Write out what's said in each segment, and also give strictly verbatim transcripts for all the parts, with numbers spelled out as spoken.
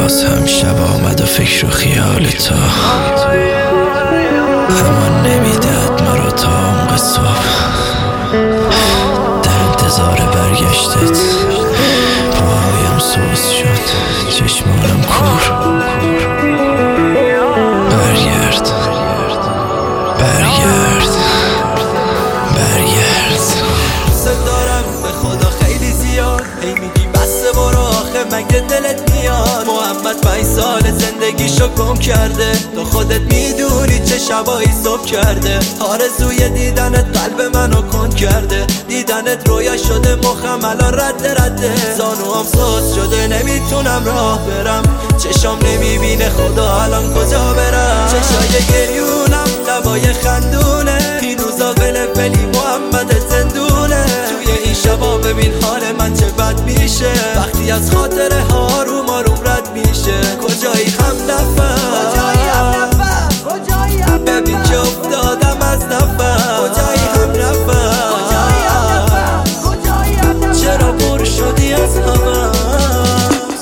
باز هم شب آمد و فکر و خیال تو اما نمیدهد مرا تا عمق صبح. در انتظار برگشتت پاهایم سوز شد، چشمانم کور. برگرد برگرد برگرد. دوست دارم به خدا خیلی زیاد، هی میگی بسه برو آخه مگه دلت میاد. محمد پنج سال زندگیشو گم کرده، تو خودت میدونی چه شبایی صبح کرده. آرزوی دیدنت قلب منو کند کرده، دیدنت رویا شده مخم الان رد رده. زانوام سوز شده نمیتونم راه برم، چشام نمیبینه خدا الان کجا برم. چشای گریونم لبای خندونه، این روزا ولولی محمد زندونه. توی این شبا ببین حال من چه بد میشه، وقتی از خاطره ها آروم آروم رد میشه. کجایی هم نفر، کجایی هم نفر، کجایی هم نفر. ببین که افتادم از نفر، کجایی هم نفر، کجایی هم نفر، کجایی هم نفر. چرا پر شدی از هوس؟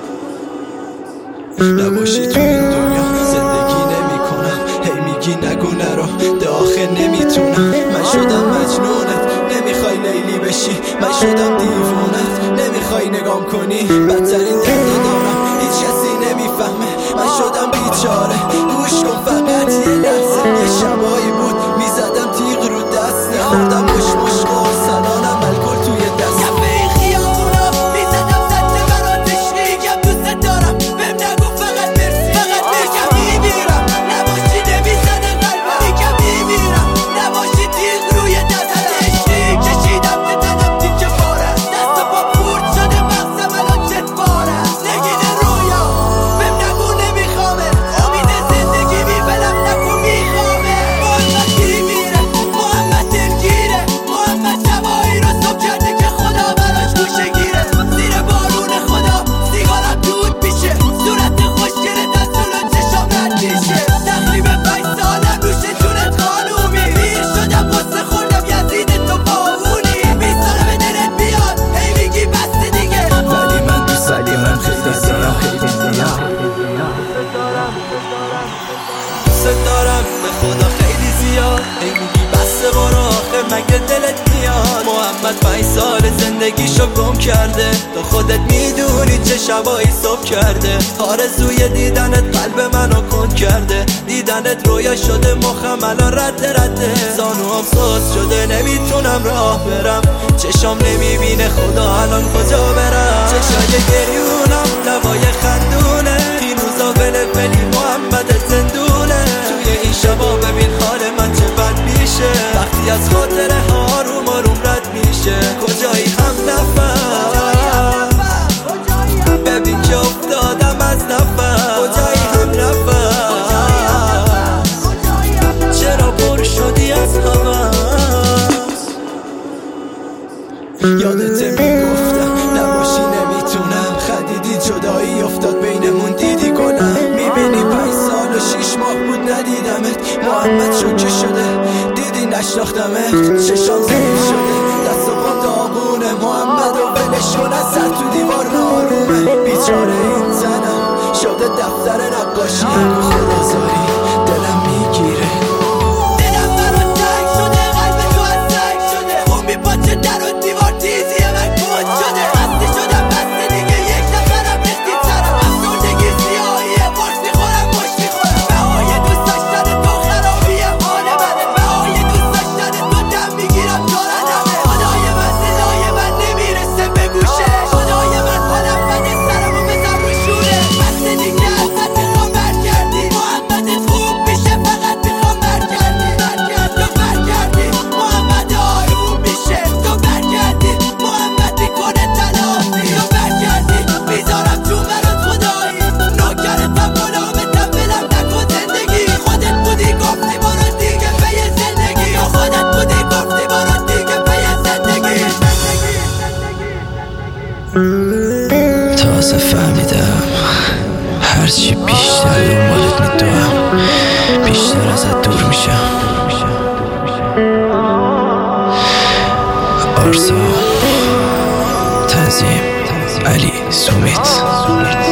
نباشی تو این دنیا زندگی نمی کنم، هی میگی نگو نرو ده آخه نمیتونم. من شدم مجنونت نمیخوای لیلی بشی، من شدم دیوونت نمیخوای نگام کنی. بدترین درد دارم هیچ کسی نمیفهمه، من شدم بیچاره. گوش کن فقط یه لحظه، یه شبایی بود میزدم تیغ رو دست، خوردم مش مش و سنانم الکل توی دست. یه به این خیابونا میزدم زده براتش، میگم دوست دارم بهم نگو فقط مرسی، فقط میگم میمیرم نباشی. نمیزنه قلبم میگم میمیرم نباشی. تیغ روی دست عشقی کشیدم که دادم تیکه پاره، دست و پا پورت شده مغزم الان چت پاره. نگین رویا بهم نگو نمیخوامه، امید زندگی میبلم نکن میخوامه. محمد میمیره، محمد دلگیره، محمد شبایی رو صبح کرده که خدا براش گوشه گیره. زیر بارون خدا سیگارم دود میشه، صورت خوشگل دست و چشام رد میشه. تقریب پنج سالم روشه جونت خانومی، پیر شدم قصه خوردم یزید تو باهونی. بیستاره به دلت بیاد هی میگی بسته دیگه، ولی من دوست دارم خیلی زیاد، خیلی زیاد. دوست دارم به خدا خیلی زیاد، هی میگی بسته برو آخه مگه دلت میاد. محمد پنج سال زندگیشو گم کرده، تو خودت میدونی چه شبایی صبح کرده. آرزوی دیدنت قلب منو کند کرده، دیدنت رویا شده مخم الان رد رده. زانوام سوز شده نمیتونم راه برم، چشام نمیبینه خدا الان کجا برم. چشای گریونم لبای خندونه، این روزا ولولی محمد زندونه. توی این شبا ببین حال من چه بد میشه، وقتی از خاطره ها آروم آروم رد میشه. کجایی هم نفر، ببین که افتادم از نفر، کجایی هم نفر. چرا پر شدی از هوس؟ یادت میگفتم نباشی نمیتونم، خندیدی جدایی افتاد بینمون دیدی کنم. میبینی پنج سال و شیش ماه بود ندیدمت، محمد شوکه شده دیدی نشناختمت. چشام ضعیف شده دست و پام داغونه، محمد و ولش کن از سر تو دیوار آرومه. بیچاره این زنم شده دفتر نقاشی، خدا زاری دلم میگیره. دلم برات تنگ شده، قلب تو از سنگ شده، خون میپاچه در و دیوار تیزی من کن شده. بسته شدم بسته دیگه یک نفرم ریختی سرم، افسردگی سیاهیه قرص میخورم مش میخورم. بهای دوست داشتن تو خرابی حال منه، بهای دوست داشتن تو دم میگیرم دارنمه. خدای من صدای من نمیرسه به گوشه، خدای من حالم بده سرمو بزن رو شوره. بسته دیگه ازت میخوام برگردی، محمدت خوب میشه فقط میخوام برگردی. برگرد تو برگردی محمد آروم میشه، تو برگردی محمد میکنه تلافی. تو برگردی میذارم تو برات خدایی، نوکرتم غلامتم ولم نکن زندگی. خودت بودی گفتی برو دیگه پی زندگی، خودت بودی گفتی برو دیگه پی زندگی. تازه فهمیدم هرچی بیشتر دنبالت میدوام بیشتر ازت دور میشم. آرزو، تنظیم، علی سومیت.